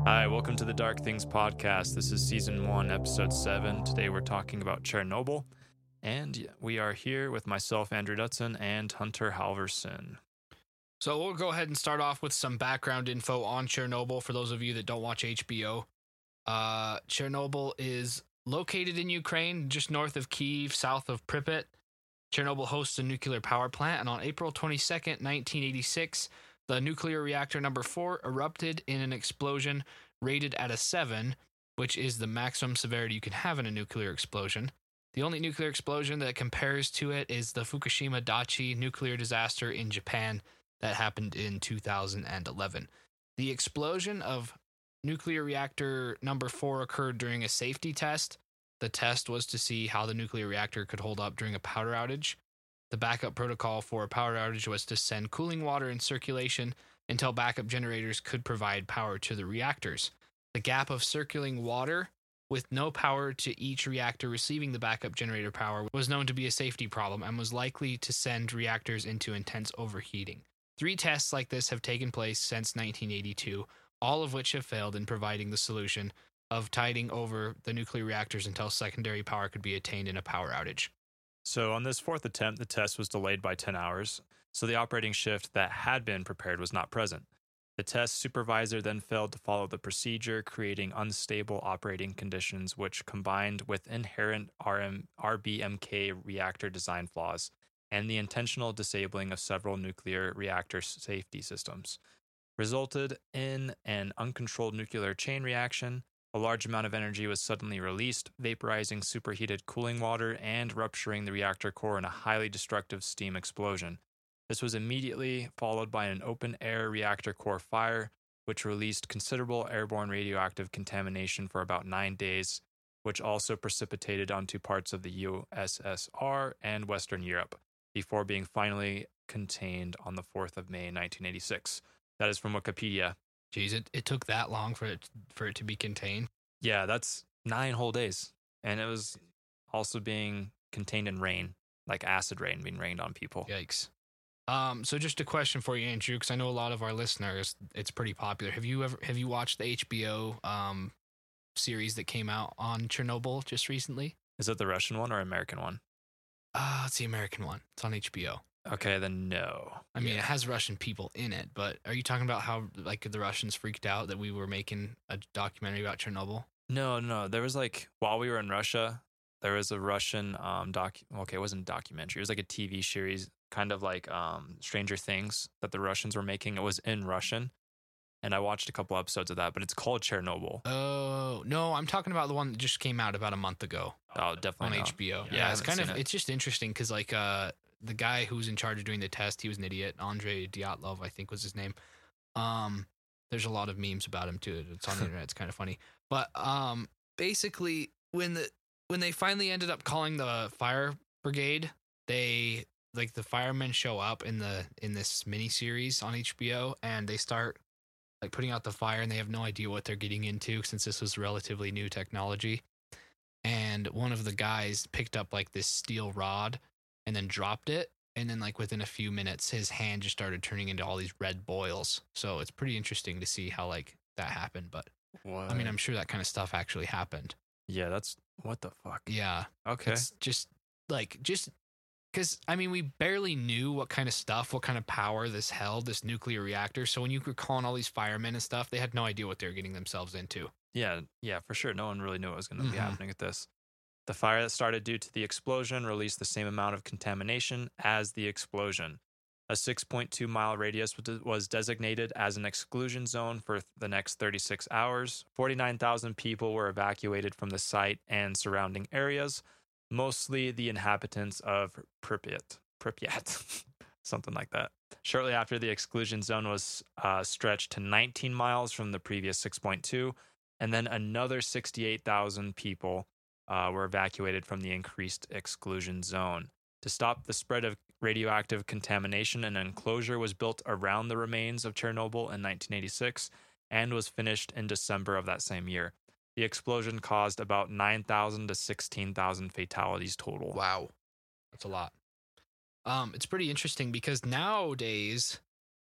Hi, welcome to the Dark Things podcast. This is season 1, episode 7. Today we're talking about Chernobyl, and we are here with myself, Andrew Dutson, and Hunter Halverson. So we'll go ahead and start off with some background info on Chernobyl for those of you that don't watch HBO. Chernobyl is located in Ukraine, just north of Kyiv, south of Pripyat. Chernobyl hosts a nuclear power plant, and on April 22nd, 1986, the nuclear reactor number 4 erupted in an explosion rated at a 7, which is the maximum severity you can have in a nuclear explosion. The only nuclear explosion that compares to it is the Fukushima Daiichi nuclear disaster in Japan that happened in 2011. The explosion of nuclear reactor number 4 occurred during a safety test. The test was to see how the nuclear reactor could hold up during a power outage. The backup protocol for a power outage was to send cooling water in circulation until backup generators could provide power to the reactors. The gap of circulating water with no power to each reactor receiving the backup generator power was known to be a safety problem and was likely to send reactors into intense overheating. 3 tests like this have taken place since 1982, all of which have failed in providing the solution of tiding over the nuclear reactors until secondary power could be attained in a power outage. So on this 4th attempt, the test was delayed by 10 hours, so the operating shift that had been prepared was not present. The test supervisor then failed to follow the procedure, creating unstable operating conditions which combined with inherent RBMK reactor design flaws and the intentional disabling of several nuclear reactor safety systems, resulted in an uncontrolled nuclear chain reaction. A large amount of energy was suddenly released, vaporizing superheated cooling water and rupturing the reactor core in a highly destructive steam explosion. This was immediately followed by an open-air reactor core fire, which released considerable airborne radioactive contamination for about 9 days, which also precipitated onto parts of the USSR and Western Europe, before being finally contained on the 4th of May, 1986. That is from Wikipedia. Geez, it took that long for it to be contained. Yeah, that's 9 whole days. And it was also being contained in rain, like acid rain being rained on people. Yikes. So just a question for you, Andrew, because I know a lot of our listeners, it's pretty popular. Have you watched the HBO series that came out on Chernobyl just recently? Is it the Russian one or American one? It's the American one. It's on HBO. Okay, then no. I mean, it has Russian people in it, but are you talking about how like the Russians freaked out that we were making a documentary about Chernobyl? No. There was like, while we were in Russia, there was a Russian it wasn't a documentary. It was like a TV series, kind of like Stranger Things that the Russians were making. It was in Russian, and I watched a couple episodes of that, but it's called Chernobyl. Oh, no, I'm talking about the one that just came out about a month ago. Oh, definitely on no. HBO. Yeah, it's just interesting because like the guy who's in charge of doing the test, he was an idiot. Andrei Dyatlov, I think was his name. There's a lot of memes about him too. It's on the internet. It's kind of funny. But basically, when they finally ended up calling the fire brigade, the firemen show up in this miniseries on HBO, and they start like putting out the fire, and they have no idea what they're getting into since this was relatively new technology. And one of the guys picked up like this steel rod and then dropped it. And then like within a few minutes, his hand just started turning into all these red boils. So it's pretty interesting to see how like that happened. But What? I mean, I'm sure that kind of stuff actually happened. Yeah, that's what the fuck. Yeah. Okay. It's just because, I mean, we barely knew what kind of power this held, this nuclear reactor. So when you were calling all these firemen and stuff, they had no idea what they were getting themselves into. Yeah, for sure. No one really knew what was going to be happening at this. The fire that started due to the explosion released the same amount of contamination as the explosion. A 6.2-mile radius was designated as an exclusion zone for the next 36 hours. 49,000 people were evacuated from the site and surrounding areas, mostly the inhabitants of Pripyat, something like that. Shortly after, the exclusion zone was stretched to 19 miles from the previous 6.2, and then another 68,000 people were evacuated from the increased exclusion zone. To stop the spread of radioactive contamination, an enclosure was built around the remains of Chernobyl in 1986 and was finished in December of that same year. The explosion caused about 9,000 to 16,000 fatalities total. Wow. That's a lot. It's pretty interesting because nowadays,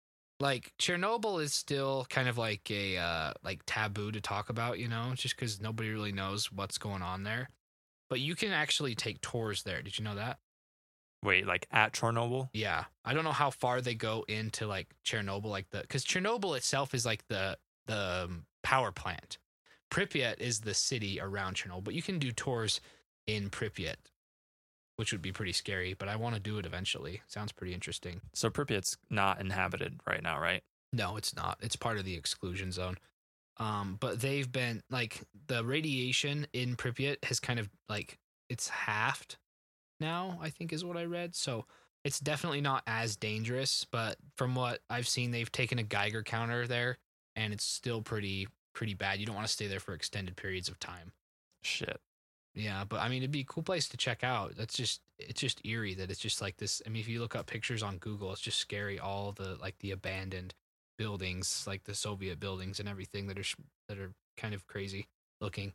like Chernobyl is still kind of like a like taboo to talk about, just because nobody really knows what's going on there. But you can actually take tours there. Did you know that? Wait, like at Chernobyl? Yeah, I don't know how far they go into like Chernobyl, because Chernobyl itself is like the power plant. Pripyat is the city around Chernobyl, but you can do tours in Pripyat, which would be pretty scary. But I want to do it eventually. Sounds pretty interesting. So Pripyat's not inhabited right now, right? No, it's not. It's part of the exclusion zone. But they've been like the radiation in Pripyat has kind of like it's halved now, I think is what I read. So it's definitely not as dangerous, but from what I've seen, they've taken a Geiger counter there and it's still pretty bad. You don't want to stay there for extended periods of time. Shit. Yeah, but I mean, it'd be a cool place to check out. It's just eerie that it's just like this. I mean, if you look up pictures on Google, it's just scary. All the like the abandoned buildings, like the Soviet buildings and everything that are kind of crazy looking.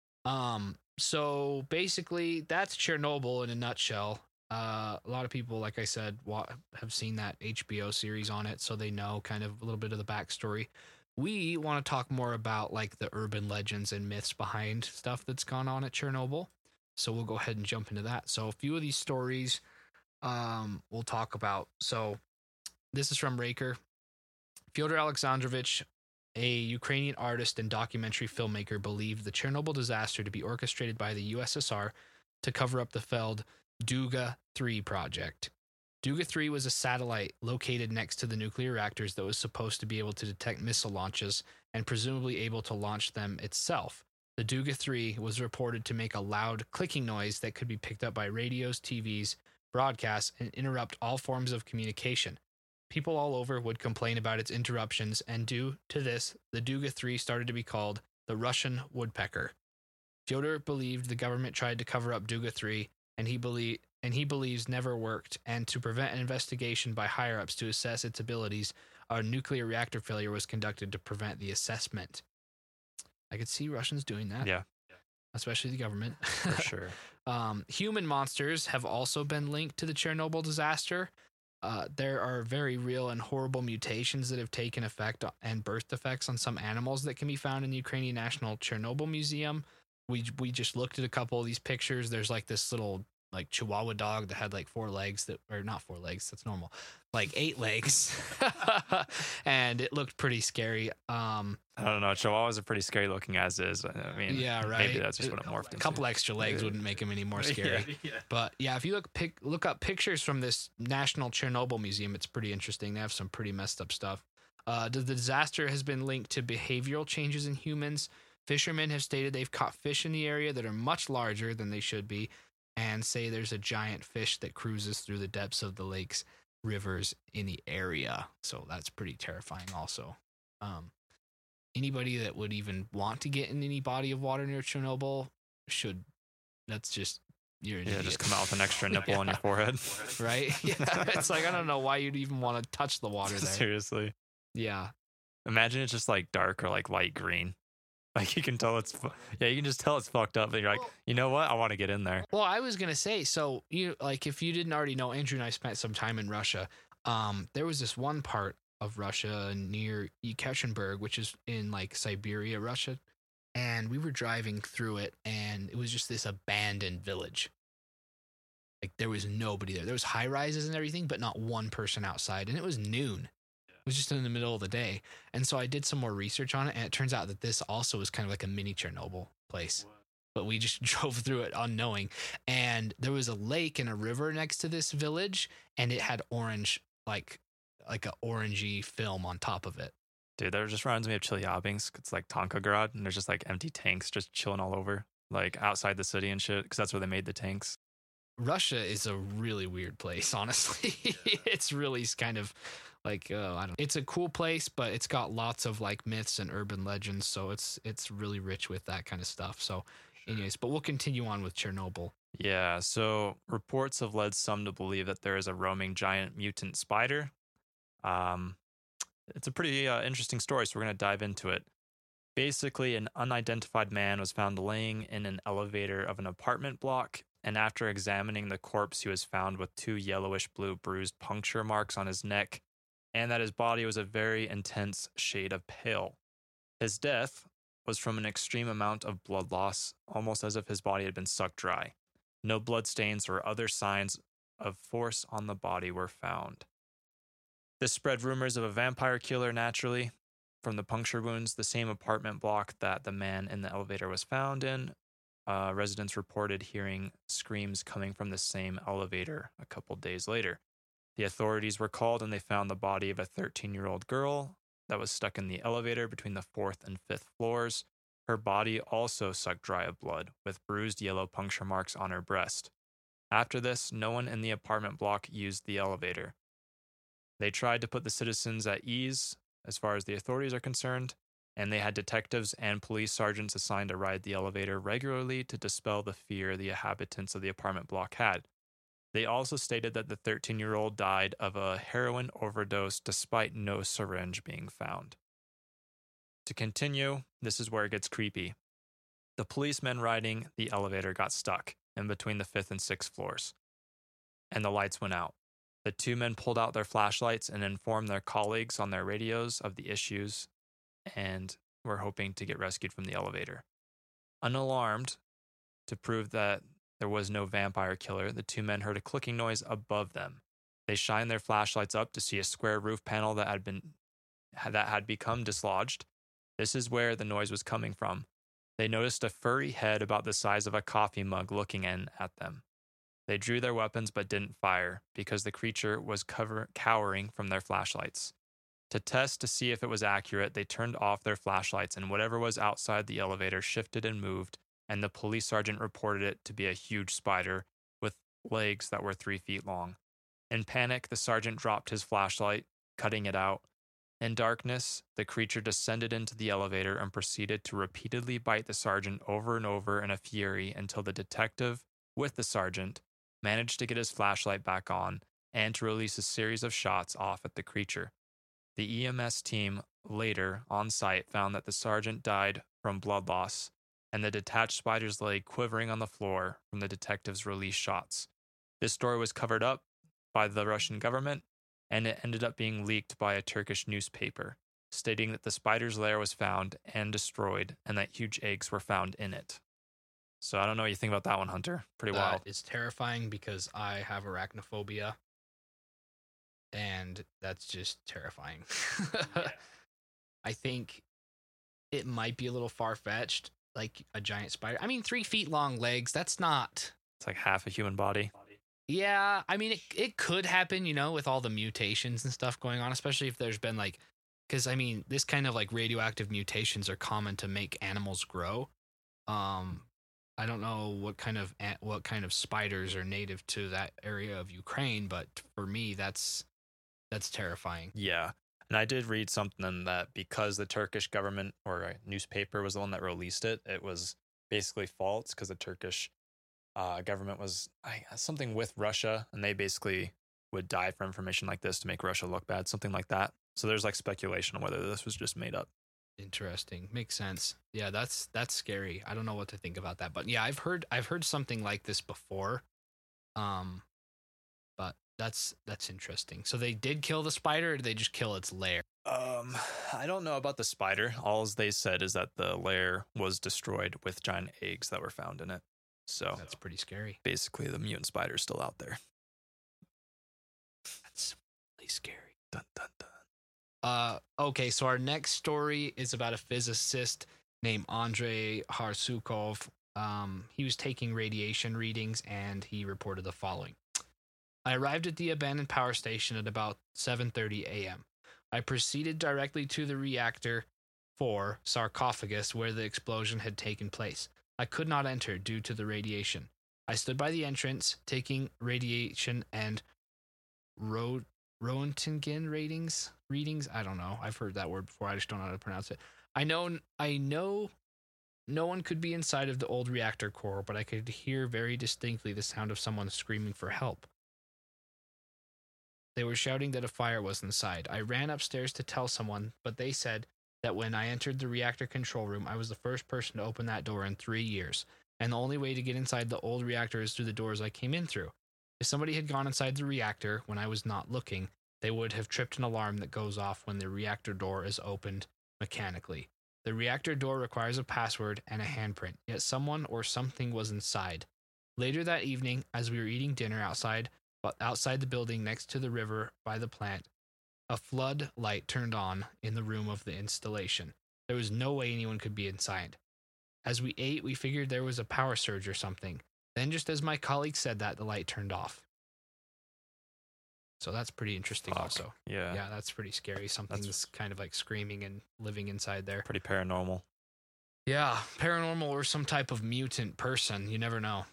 So basically, that's Chernobyl in a nutshell. A lot of people, like I said, have seen that HBO series on it, so they know kind of a little bit of the backstory. We want to talk more about like the urban legends and myths behind stuff that's gone on at Chernobyl. So we'll go ahead and jump into that. So a few of these stories we'll talk about. So this is from Raker. Fyodor Alexandrovich, a Ukrainian artist and documentary filmmaker, believed the Chernobyl disaster to be orchestrated by the USSR to cover up the failed Duga 3 project. Duga 3 was a satellite located next to the nuclear reactors that was supposed to be able to detect missile launches and presumably able to launch them itself. The Duga 3 was reported to make a loud clicking noise that could be picked up by radios, TVs, broadcasts, and interrupt all forms of communication. People all over would complain about its interruptions, and due to this, the Duga 3 started to be called the Russian woodpecker. Fyodor believed the government tried to cover up Duga 3, and he believes never worked, and to prevent an investigation by higher-ups to assess its abilities, a nuclear reactor failure was conducted to prevent the assessment. I could see Russians doing that. Yeah. Especially the government. For sure. Human monsters have also been linked to the Chernobyl disaster. There are very real and horrible mutations that have taken effect and birth defects on some animals that can be found in the Ukrainian National Chernobyl Museum. We just looked at a couple of these pictures. There's like this little like Chihuahua dog that had like 4 legs or not 4 legs. That's normal. Like 8 legs. And it looked pretty scary. I don't know. Chihuahuas are pretty scary looking as is. I mean, yeah, right. Maybe that's just what it morphed into. A couple extra legs wouldn't make them any more scary. Yeah. But yeah, if you look up pictures from this National Chernobyl Museum, it's pretty interesting. They have some pretty messed up stuff. The disaster has been linked to behavioral changes in humans. Fishermen have stated they've caught fish in the area that are much larger than they should be, and say there's a giant fish that cruises through the depths of the lakes, rivers in the area. So that's pretty terrifying also. Anybody that would even want to get in any body of water near Chernobyl that's just, you're an idiot. Just come out with an extra nipple on your forehead. Right? Yeah. It's like, I don't know why you'd even want to touch the water there. Seriously. Yeah. Imagine it's just like dark or like light green. Like you can tell you can just tell it's fucked up. And you're like, you know what? I want to get in there. Well, I was going to say, so if you didn't already know, Andrew and I spent some time in Russia. There was this one part of Russia near Yekaterinburg, which is in like Siberia, Russia. And we were driving through it and it was just this abandoned village. Like there was nobody there. There was high rises and everything, but not one person outside. And it was noon. It was just in the middle of the day. And so I did some more research on it, and it turns out that this also is kind of like a mini Chernobyl place. But we just drove through it unknowing. And there was a lake and a river next to this village, and it had orange, like a orangey film on top of it. Dude, that just reminds me of Chelyabinsk. It's like Tankograd, and there's just like empty tanks just chilling all over, like outside the city and shit, because that's where they made the tanks. Russia is a really weird place, honestly. It's really kind of like, it's a cool place, but it's got lots of like myths and urban legends. So it's really rich with that kind of stuff. So anyways, but we'll continue on with Chernobyl. Yeah. So reports have led some to believe that there is a roaming giant mutant spider. It's a pretty interesting story. So we're going to dive into it. Basically, an unidentified man was found laying in an elevator of an apartment block. And after examining the corpse, he was found with 2 yellowish blue bruised puncture marks on his neck and that his body was a very intense shade of pale. His death was from an extreme amount of blood loss, almost as if his body had been sucked dry. No blood stains or other signs of force on the body were found. This spread rumors of a vampire killer naturally. From the puncture wounds, the same apartment block that the man in the elevator was found in, residents reported hearing screams coming from the same elevator a couple days later. The authorities were called and they found the body of a 13-year-old girl that was stuck in the elevator between the 4th and 5th floors. Her body also sucked dry of blood, with bruised yellow puncture marks on her breast. After this, no one in the apartment block used the elevator. They tried to put the citizens at ease as far as the authorities are concerned, and they had detectives and police sergeants assigned to ride the elevator regularly to dispel the fear the inhabitants of the apartment block had. They also stated that the 13-year-old died of a heroin overdose despite no syringe being found. To continue, this is where it gets creepy. The policemen riding the elevator got stuck in between the 5th and 6th floors, and the lights went out. The two men pulled out their flashlights and informed their colleagues on their radios of the issues and were hoping to get rescued from the elevator. Unalarmed, to prove that there was no vampire killer, the two men heard a clicking noise above them. They shined their flashlights up to see a square roof panel that had become dislodged. This is where the noise was coming from. They noticed a furry head about the size of a coffee mug looking in at them. They drew their weapons but didn't fire because the creature was cowering from their flashlights. To test to see if it was accurate, they turned off their flashlights and whatever was outside the elevator shifted and moved, and the police sergeant reported it to be a huge spider with legs that were 3 feet long. In panic, the sergeant dropped his flashlight, cutting it out. In darkness, the creature descended into the elevator and proceeded to repeatedly bite the sergeant over and over in a fury until the detective, with the sergeant, managed to get his flashlight back on and to release a series of shots off at the creature. The EMS team later on site found that the sergeant died from blood loss and the detached spider's leg quivering on the floor from the detective's released shots. This story was covered up by the Russian government, and it ended up being leaked by a Turkish newspaper, stating that the spider's lair was found and destroyed and that huge eggs were found in it. So I don't know what you think about that one, Hunter. Pretty wild. It's terrifying because I have arachnophobia, and that's just terrifying. Yeah. I think it might be a little far-fetched, like a giant spider. I mean, 3 feet long legs, that's not... It's like half a human body. Yeah, I mean, it could happen, with all the mutations and stuff going on, especially if there's been like... Because, I mean, this kind of like radioactive mutations are common to make animals grow. I don't know what kind of spiders are native to that area of Ukraine, but for me, that's terrifying. Yeah. And I did read something that because the Turkish government or a newspaper was the one that released it, it was basically false because the Turkish government was something with Russia, and they basically would die for information like this to make Russia look bad, something like that. So there's like speculation on whether this was just made up. Interesting. Makes sense. Yeah, that's scary. I don't know what to think about that. But yeah, I've heard something like this before. But that's interesting. So they did kill the spider, or did they just kill its lair? I don't know about the spider. All they said is that the lair was destroyed with giant eggs that were found in it. So that's pretty scary. Basically, the mutant spider's still out there. That's really scary. Dun, dun, dun. Okay, so our next story is about a physicist named Andrei Harsukov. He was taking radiation readings, and he reported the following. I arrived at the abandoned power station at about 7:30 a.m. I proceeded directly to the reactor 4 sarcophagus where the explosion had taken place. I could not enter due to the radiation. I stood by the entrance, taking radiation and Roentgen readings. I don't know. I've heard that word before. I just don't know how to pronounce it. I know no one could be inside of the old reactor core, but I could hear very distinctly the sound of someone screaming for help. They were shouting that a fire was inside. I ran upstairs to tell someone, but they said that when I entered the reactor control room, I was the first person to open that door in 3 years, and the only way to get inside the old reactor is through the doors I came in through. If somebody had gone inside the reactor when I was not looking, they would have tripped an alarm that goes off when the reactor door is opened mechanically. The reactor door requires a password and a handprint, yet someone or something was inside. Later that evening, as we were eating dinner outside the building next to the river by the plant, a flood light turned on in the room of the installation. There was no way anyone could be inside. As we ate, we figured there was a power surge or something. Then, just as my colleague said that, the light turned off. So that's pretty interesting also. Yeah. Yeah, that's pretty scary. Something's kind of like screaming and living inside there. Pretty paranormal. Yeah, paranormal or some type of mutant person. You never know.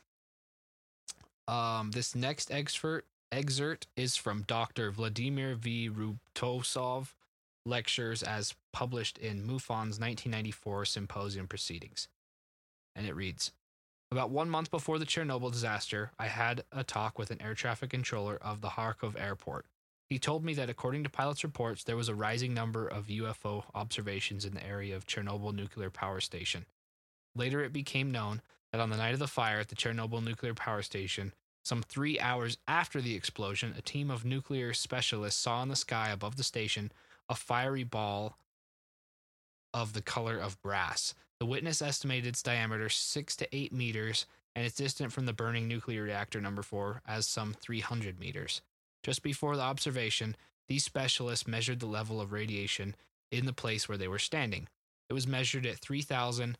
This next excerpt is from Dr. Vladimir V. Rutosov, lectures as published in MUFON's 1994 Symposium Proceedings. And it reads, about 1 month before the Chernobyl disaster, I had a talk with an air traffic controller of the Kharkov airport. He told me that according to pilots' reports, there was a rising number of UFO observations in the area of Chernobyl nuclear power station. Later, it became known that on the night of the fire at the Chernobyl nuclear power station, some 3 hours after the explosion, a team of nuclear specialists saw in the sky above the station a fiery ball of the color of brass. The witness estimated its diameter 6 to 8 meters and is distant from the burning nuclear reactor number 4 as some 300 meters. Just before the observation, these specialists measured the level of radiation in the place where they were standing. It was measured at 3,000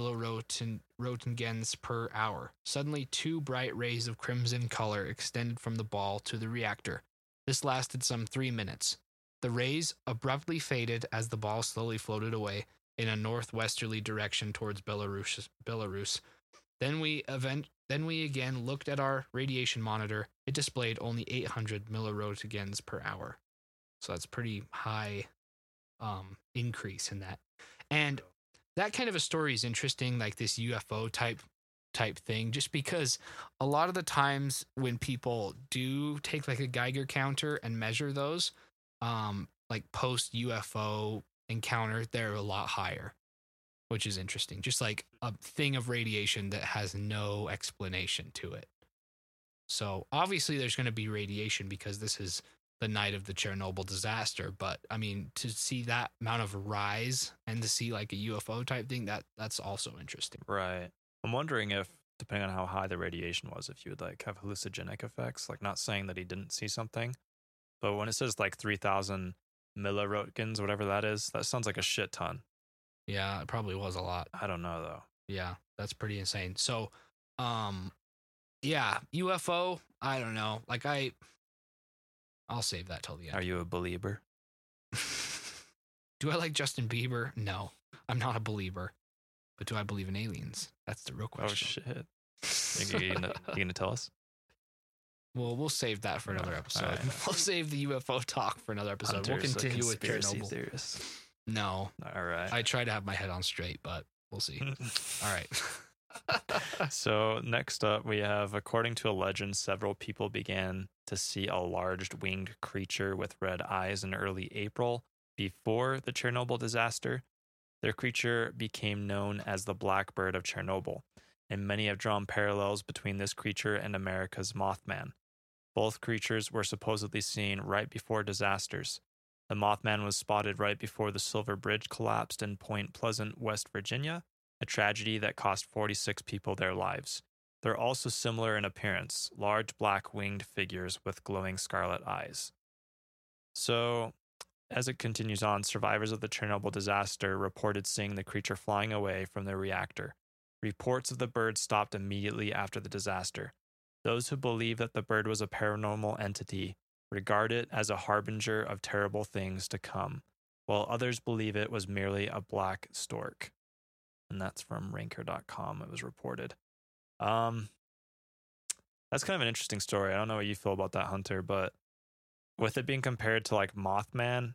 milliroentgens per hour. Suddenly, 2 bright rays of crimson color extended from the ball to the reactor. This lasted some 3 minutes. The rays abruptly faded as the ball slowly floated away in a northwesterly direction towards Belarus. Then we again looked at our radiation monitor. It displayed only 800 milliroentgens per hour. So that's pretty high increase in that. And that kind of a story is interesting, like this UFO type thing, just because a lot of the times when people do take like a Geiger counter and measure those, like post UFO encounter, they're a lot higher, which is interesting. Just like a thing of radiation that has no explanation to it. So obviously there's going to be radiation because this is the night of the Chernobyl disaster. But I mean, to see that amount of rise and to see like a UFO type thing, that's also interesting. Right. I'm wondering if, depending on how high the radiation was, if you would like have hallucinogenic effects, like not saying that he didn't see something, but when it says like 3,000 milliroentgens, whatever that is, that sounds like a shit ton. Yeah, it probably was a lot. I don't know though. Yeah, that's pretty insane. So, yeah, UFO, I don't know. Like I'll save that till the end. Are you a believer? Do I like Justin Bieber? No, I'm not a believer. But do I believe in aliens? That's the real question. Oh shit! You gonna tell us? Well, we'll save that for another episode. Right. We'll save the UFO talk for another episode. We'll continue with Chernobyl. Theorist. No. All right. I try to have my head on straight, but we'll see. All right. So next up, we have, according to a legend, several people began to see a large winged creature with red eyes in early April before the Chernobyl disaster. Their creature became known as the Blackbird of Chernobyl, and many have drawn parallels between this creature and America's Mothman. Both creatures were supposedly seen right before disasters. The Mothman was spotted right before the Silver Bridge collapsed in Point Pleasant, West Virginia, a tragedy that cost 46 people their lives. They're also similar in appearance, large black winged figures with glowing scarlet eyes. So, as it continues on, survivors of the Chernobyl disaster reported seeing the creature flying away from their reactor. Reports of the bird stopped immediately after the disaster. Those who believe that the bird was a paranormal entity regard it as a harbinger of terrible things to come, while others believe it was merely a black stork. And that's from Ranker.com, it was reported. That's kind of an interesting story. I don't know what you feel about that, Hunter, but with it being compared to like Mothman,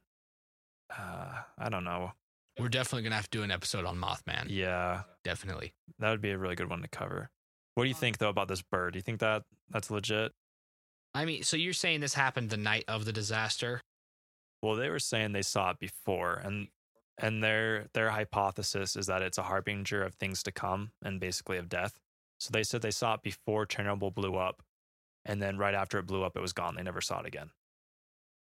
I don't know. We're definitely going to have to do an episode on Mothman. Yeah. Definitely. That would be a really good one to cover. What do you think, though, about this bird? Do you think that that's legit? I mean, so you're saying this happened the night of the disaster? Well, they were saying they saw it before, and their hypothesis is that it's a harbinger of things to come and basically of death. So they said they saw it before Chernobyl blew up, and then right after it blew up, it was gone. They never saw it again.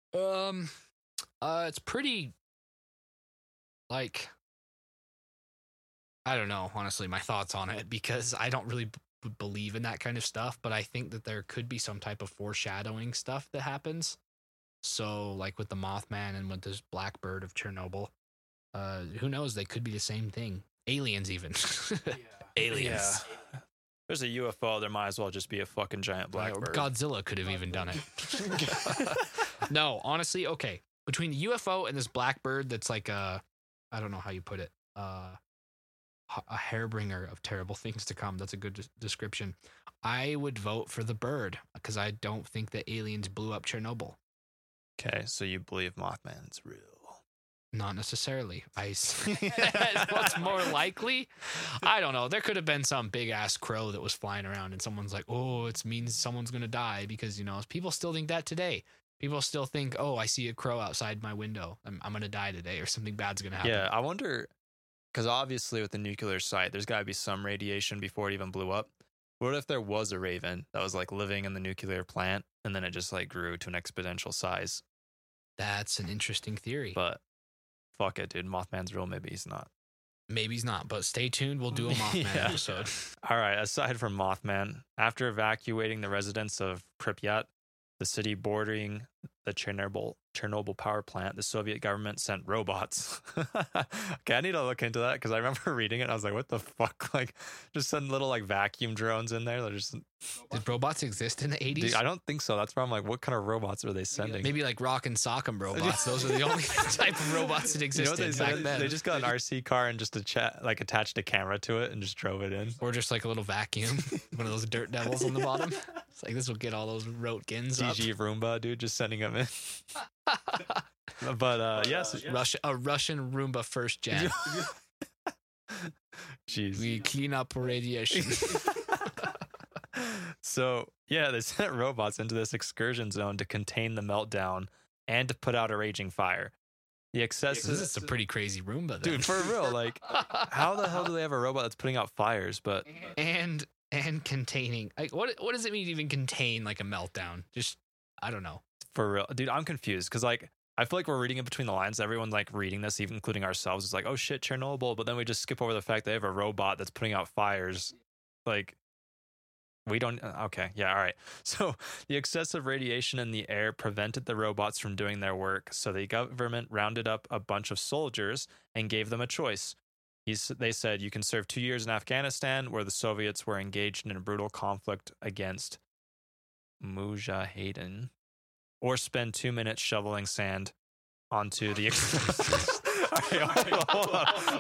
It's pretty, like, I don't know, honestly, my thoughts on it, because I don't really believe in that kind of stuff, but I think that there could be some type of foreshadowing stuff that happens. So, like with the Mothman and with this Blackbird of Chernobyl, who knows? They could be the same thing. Aliens, even. Aliens. Yeah. There's a UFO. There might as well just be a fucking giant blackbird. Godzilla could have even done it. No, honestly, okay. Between the UFO and this Blackbird, that's like I don't know how you put it, a hairbringer of terrible things to come. That's a good description. I would vote for the bird because I don't think that aliens blew up Chernobyl. Okay, so you believe Mothman's real? Not necessarily. What's more likely? I don't know. There could have been some big ass crow that was flying around and someone's like, oh, it means someone's going to die, because, people still think that today. People still think, oh, I see a crow outside my window. I'm going to die today, or something bad's going to happen. Yeah, I wonder, because obviously with the nuclear site, there's got to be some radiation before it even blew up. What if there was a raven that was like living in the nuclear plant and then it just like grew to an exponential size? That's an interesting theory. But fuck it, dude. Mothman's real. Maybe he's not. Maybe he's not, but stay tuned. We'll do a Mothman episode. All right. Aside from Mothman, after evacuating the residents of Pripyat, the city bordering the Chernobyl power plant, the Soviet government sent robots. Okay, I need to look into that because I remember reading it and I was like, what the fuck? Like, just send little like vacuum drones in there. They're just... Did robots exist in the 80s? Dude, I don't think so. That's why I'm like, what kind of robots are they sending? Maybe like Rock and Sock'em robots. Those are the only type of robots that existed back then. They just got an RC car and just attached a camera to it and just drove it in. Or just like a little vacuum, one of those dirt devils on the bottom. It's like, this will get all those Rotgins up. DG Roomba, dude, just sending them in. But yes, a Russian Roomba first gen. Jeez, we clean up radiation. So yeah, they sent robots into this excursion zone to contain the meltdown and to put out a raging fire. The excessive... This is a pretty crazy Roomba, then. Dude, for real. Like, how the hell do they have a robot that's putting out fires? But and containing, like, what does it mean to even contain like a meltdown? Just, I don't know. For real, dude, I'm confused because like I feel like we're reading it between the lines. Everyone's like reading this, even including ourselves. It's like, oh shit, Chernobyl, but then we just skip over the fact they have a robot that's putting out fires. Like, we don't. Okay, yeah, all right. So the excessive radiation in the air prevented the robots from doing their work. So the government rounded up a bunch of soldiers and gave them a choice. They said, you can serve 2 years in Afghanistan, where the Soviets were engaged in a brutal conflict against Mujahideen, or spend 2 minutes shoveling sand onto the... All right, hold on.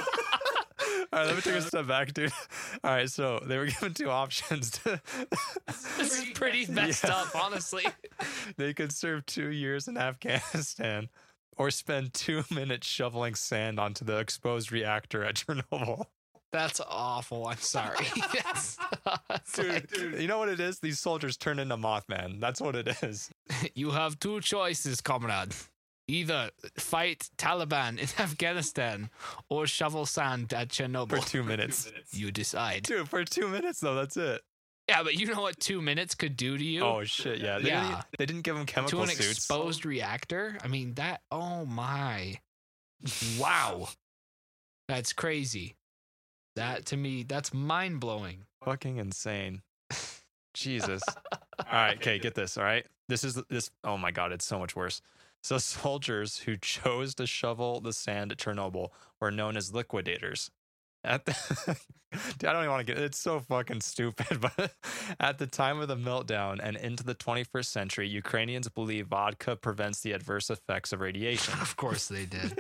All right, let me take a step back, dude. All right, so they were given two options. This is pretty messed up, honestly. They could serve 2 years in Afghanistan or spend 2 minutes shoveling sand onto the exposed reactor at Chernobyl. That's awful. I'm sorry. Dude, you know what it is? These soldiers turn into Mothman. That's what it is. You have two choices, comrade. Either fight Taliban in Afghanistan or shovel sand at Chernobyl. For 2 minutes. You decide. Dude, for 2 minutes, though, that's it. Yeah, but you know what 2 minutes could do to you? Oh, shit, yeah. They didn't give them chemical to an suits. Exposed reactor? I mean, that... Oh, my. Wow. That's crazy. That, to me, that's mind-blowing. Fucking insane. Jesus. All right, okay, get this, all right? This. Oh, my God, it's so much worse. So soldiers who chose to shovel the sand at Chernobyl were known as liquidators. Dude, I don't even want to get... It's so fucking stupid, but at the time of the meltdown and into the 21st century, Ukrainians believe vodka prevents the adverse effects of radiation. Of course they did.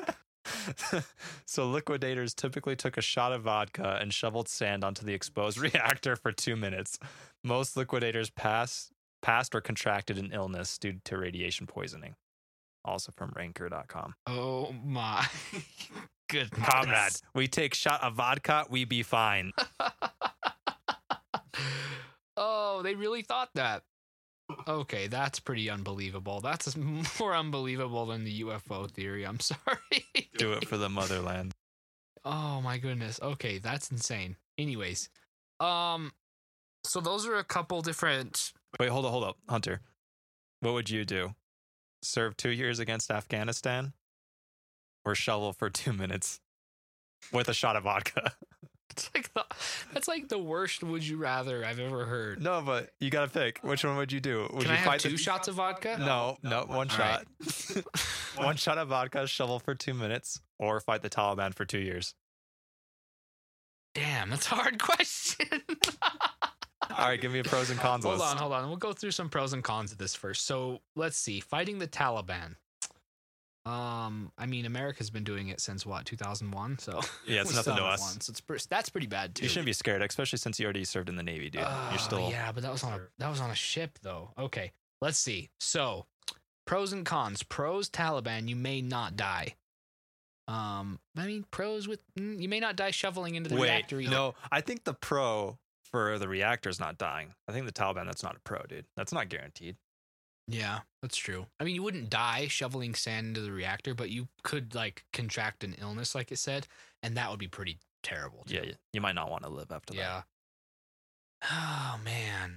So liquidators typically took a shot of vodka and shoveled sand onto the exposed reactor for 2 minutes. Most liquidators passed or contracted an illness due to radiation poisoning. Also from ranker.com. Oh my goodness. Comrade, we take shot of vodka, we be fine. Oh, they really thought that. Okay, that's pretty unbelievable. That's more unbelievable than the UFO theory. I'm sorry. Do it for the motherland. Oh my goodness. Okay, that's insane. Anyways, so those are a couple different... Wait, hold up, Hunter. What would you do? serve 2 years against Afghanistan, or shovel for 2 minutes with a shot of vodka. That's like the worst would you rather I've ever heard. No, but you got to pick. Which one would you do? Would Can you I have 2 shots of vodka? No, one shot. Right. One shot of vodka, shovel for 2 minutes, or fight the Taliban for 2 years. Damn, that's a hard question. All right, give me a pros and cons list. Hold on. We'll go through some pros and cons of this first. So let's see. Fighting the Taliban. I mean, America's been doing it since what, 2001? So Yeah, it's we nothing still to haven't us. won. So that's pretty bad too. You shouldn't be scared, especially since you already served in the Navy, dude. You're still. Yeah, but that was on a ship though. Okay, let's see. So pros and cons. Pros, Taliban, you may not die. I mean, pros with you may not die shoveling into the reactor either. No, I think the pro for the reactor is not dying. I think the Taliban, that's not a pro, dude. That's not guaranteed. Yeah, that's true. I mean, you wouldn't die shoveling sand into the reactor, but you could like contract an illness, like it said, and that would be pretty terrible. Too. Yeah, you might not want to live after that. Yeah. Oh man.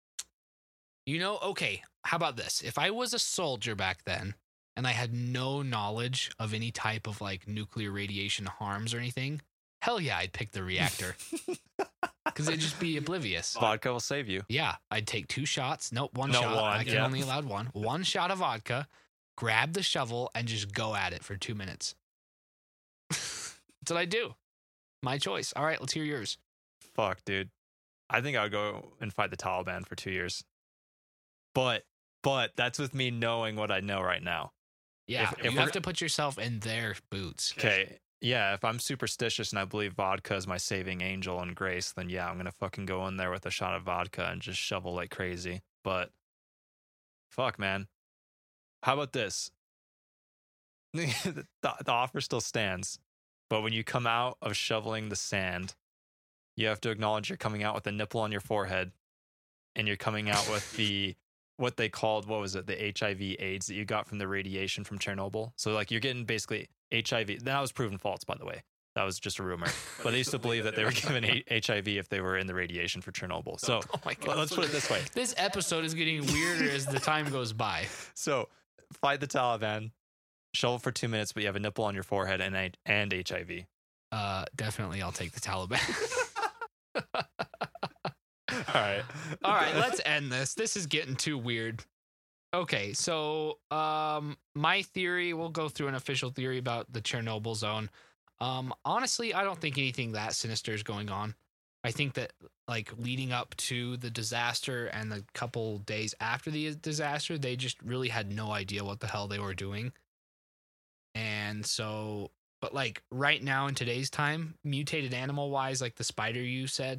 You know, okay, how about this? If I was a soldier back then and I had no knowledge of any type of like nuclear radiation harms or anything, hell yeah, I'd pick the reactor. Because it'd just be oblivious. Vodka will save you. Yeah, I'd take 2 shots. Nope, one No, shot. one, I can only allowed one. 1 shot of vodka, grab the shovel, and just go at it for 2 minutes. That's what I do. My choice. All right, let's hear yours. Fuck, dude. I think I would go and fight the Taliban for 2 years. But that's with me knowing what I know right now. Yeah, If you have to put yourself in their boots. Okay. Yeah, if I'm superstitious and I believe vodka is my saving angel and grace, then yeah, I'm going to fucking go in there with a shot of vodka and just shovel like crazy. But fuck, man. How about this? the offer still stands. But when you come out of shoveling the sand, you have to acknowledge you're coming out with a nipple on your forehead and you're coming out with what they called, what was it? The HIV AIDS that you got from the radiation from Chernobyl. So like you're getting basically HIV. That was proven false, by the way. That was just a rumor. But they used to believe that they were given HIV if they were in the radiation for Chernobyl. So Oh my God. let's put it this way. This episode is getting weirder as the time goes by. So fight the Taliban, shovel for 2 minutes, but you have a nipple on your forehead and HIV. Definitely I'll take the Taliban. All right, let's end this. This is getting too weird. Okay, so my theory, we'll go through an official theory about the Chernobyl zone. Honestly, I don't think anything that sinister is going on. I think that like leading up to the disaster and the couple days after the disaster, they just really had no idea what the hell they were doing. And so, but like right now in today's time, mutated animal wise, like the spider you said,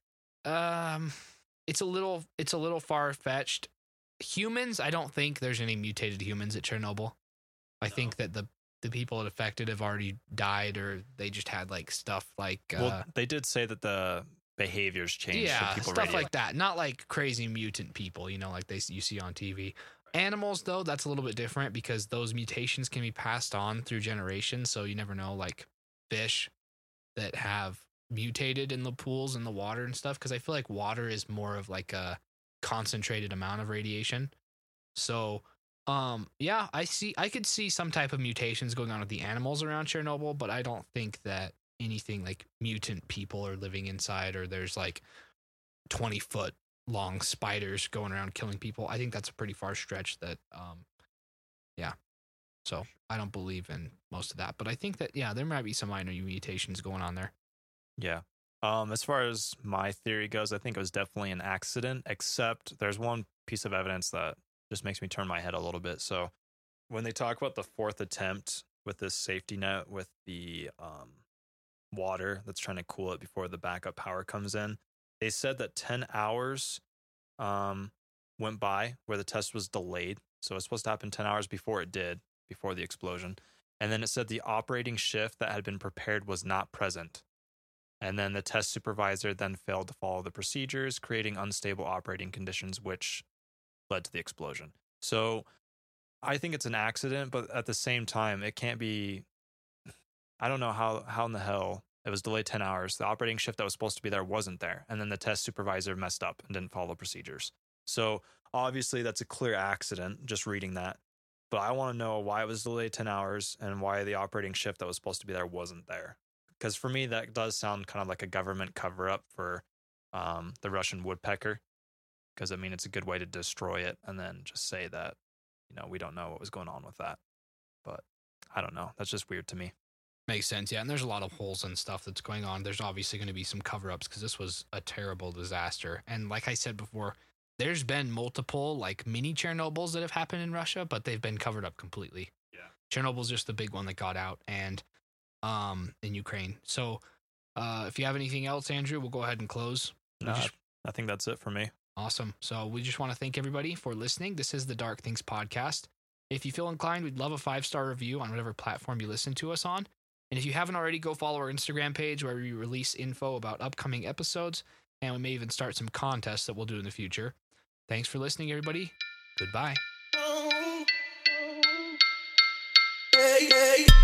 it's a little far fetched. Humans, I don't think there's any mutated humans at Chernobyl. I think that the people it affected have already died, or they just had like stuff like well, they did say that the behaviors changed. yeah, from people stuff like that. Not like crazy mutant people, you know, like you see on TV. Animals, though, that's a little bit different because those mutations can be passed on through generations. So you never know, like fish that have mutated in the pools and the water and stuff. Because I feel like water is more of like a concentrated amount of radiation. So, yeah, I could see some type of mutations going on with the animals around Chernobyl, but I don't think that anything like mutant people are living inside, or there's like 20-foot long spiders going around killing people. I think that's a pretty far stretch that yeah, so I don't believe in most of that, but I think that yeah, there might be some minor mutations going on there. Yeah. As far as my theory goes, I think it was definitely an accident, except there's one piece of evidence that just makes me turn my head a little bit. So when they talk about the 4th attempt with this safety net with the water that's trying to cool it before the backup power comes in, they said that 10 hours went by where the test was delayed. So it's supposed to happen 10 hours before the explosion. And then it said the operating shift that had been prepared was not present. And then the test supervisor then failed to follow the procedures, creating unstable operating conditions, which led to the explosion. So I think it's an accident, but at the same time, it can't be. I don't know how in the hell it was delayed 10 hours. The operating shift that was supposed to be there wasn't there. And then the test supervisor messed up and didn't follow procedures. So obviously that's a clear accident, just reading that. but I want to know why it was delayed 10 hours and why the operating shift that was supposed to be there wasn't there. Because for me, that does sound kind of like a government cover-up for the Russian woodpecker. Because, I mean, it's a good way to destroy it and then just say that, we don't know what was going on with that. But I don't know. That's just weird to me. Makes sense, yeah. And there's a lot of holes and stuff that's going on. There's obviously going to be some cover-ups because this was a terrible disaster. And like I said before, there's been multiple like mini Chernobyls that have happened in Russia, but they've been covered up completely. Yeah. Chernobyl's just the big one that got out, and in Ukraine. So if you have anything else, Andrew, we'll go ahead and close. No, I think that's it for me. Awesome. So we just want to thank everybody for listening. This is the Dark Things Podcast. If you feel inclined, we'd love a 5-star review on whatever platform you listen to us on. And if you haven't already, go follow our Instagram page where we release info about upcoming episodes, and we may even start some contests that we'll do in the future. Thanks for listening, everybody. Goodbye. Hey, hey.